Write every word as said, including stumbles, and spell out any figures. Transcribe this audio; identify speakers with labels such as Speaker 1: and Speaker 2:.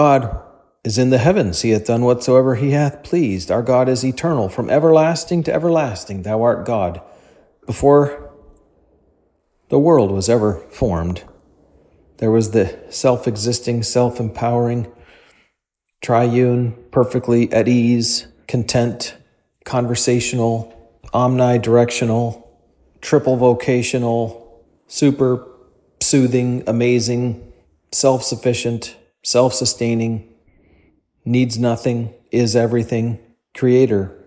Speaker 1: God is in the heavens. He hath done whatsoever he hath pleased. Our God is eternal, from everlasting to everlasting. Thou art God. Before the world was ever formed, there was the self-existing, self-empowering, triune, perfectly at ease, content, conversational, omnidirectional, triple vocational, super soothing, amazing, self-sufficient, self-sustaining, needs nothing, is everything, creator,